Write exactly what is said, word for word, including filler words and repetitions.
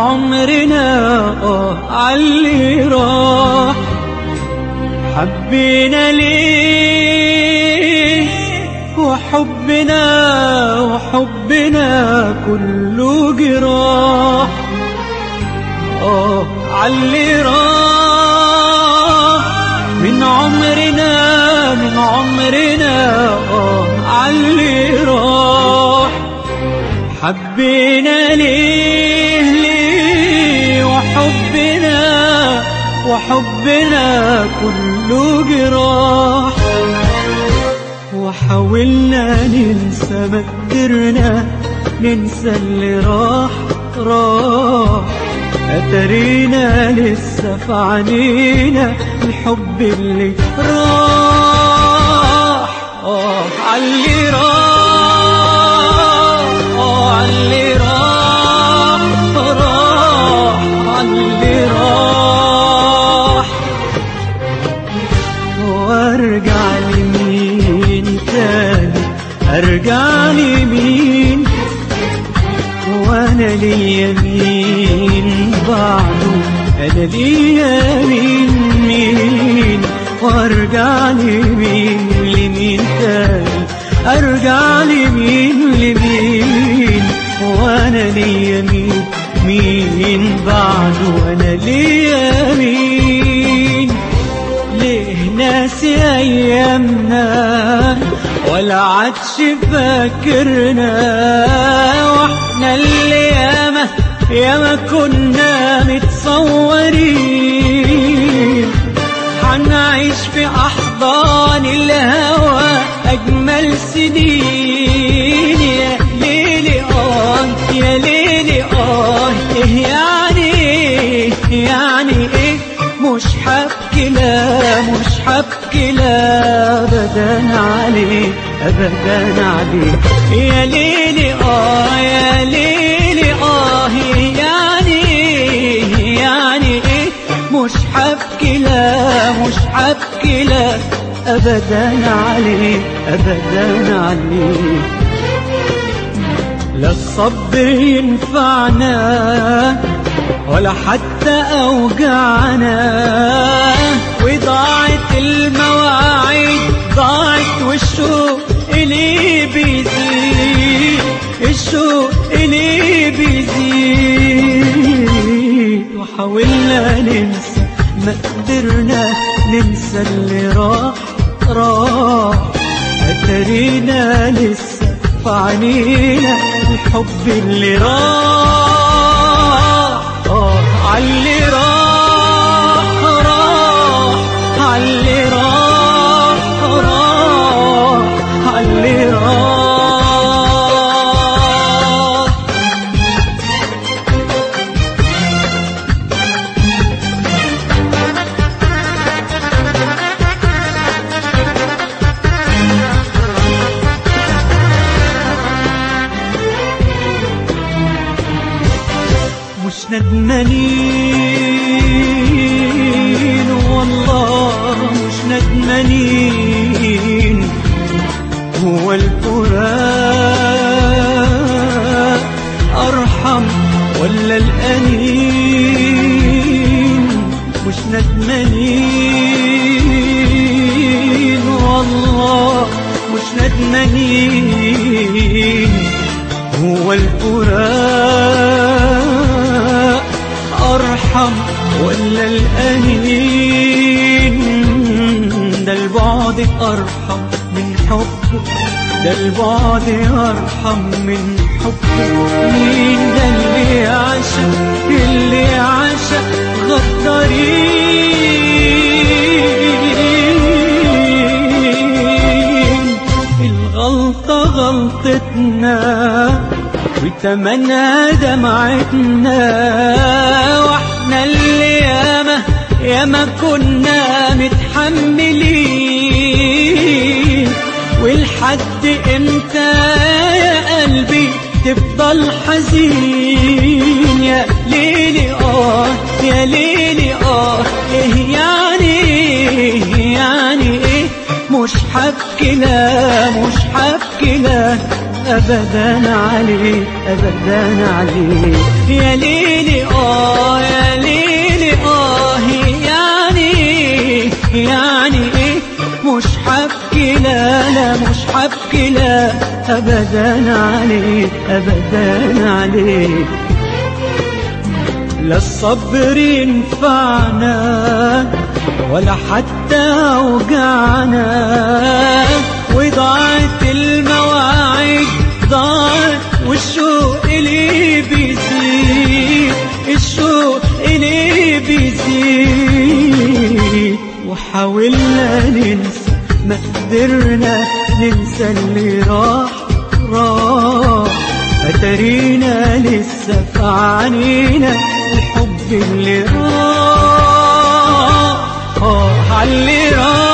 عمرنا آه عاللي راح. حبينا ليه وحبنا وحبنا كله جراح. آه عاللي راح من عمرنا من عمرنا آه عاللي راح. حبينا ليه ليه وحبنا وحبنا كله جراح. وحاولنا ننسى ما قدرنا ننسى اللي راح راح. أترينا لسه في عنينا الحب اللي راح. آه عاللي راح آه عاللي راح راح عاللي راح. وارجع لمين تاني ارجع لمين وانا ليا مين بعده انا ليا مين مين. وارجع لمين لمين تاني ارجع لمين لمين وانا ليا مين مين بعده انا ليا مين. ليه ناسي ايامنا ولا عادش فاكرنا واحنا اللي ياما ياما كنا متصورين. حنعيش في احضان الهوى اجمل سنين. يا ليلي اه يا ليلي اه ايه يعني يعني ايه مش حبكي لا مش حبكي لا ابدا عليه ابدا عليه. يا ليلي اه يا ليلي اه يعني يعني ايه مش حبكي لا مش حبكي لا ابدا عليه ابدا عليه. لا الصبر ينفعنا ولا حتى أوجعنا. وضاعت المواعيد ضاعت والشوق اللي بيزيد الشوق اللي بيزيد. وحاولنا ننسى ما قدرنا ننسى اللي راح راح. أترينا لسه في عنينا الحب اللي راح. آه عاللي راح راح عاللي راح راح عاللي راح. مش ندمانين والله مش ندمانين. هو الفراق أرحم ولا الأنين؟ مش ندمانين والله مش ندمانين. هو الفراق أرحم ولا الأنين؟ ده البعد أرحم من حبه ده البعد أرحم من حبه. مين ده اللي عاشق اللي عاشق غدارين؟ الغلطة غلطتنا وتمنى دمعتنا واحنا اللي ياما ياما كنا متحملين. والحد امتى يا قلبي تفضل حزين؟ يا ليلي اه يا ليلي اه ايه يعني يعني ايه مش حبكي لا مش حبكي لا أبدا عليه أبدا عليه. يا ليلي لا لا مش حبكي لا أبدا عليك أبدا عليك. لا الصبر ينفعنا ولا حتى وجعنا، وضاعت المواعيد ضاعت والشوق اللي بيزيد، الشوق اللي بيزيد. وحاولنا ننسى ما قدرنا ننسى اللي راح راح، أترينا لسه في عينينا الحب اللي راح. آه اللي راح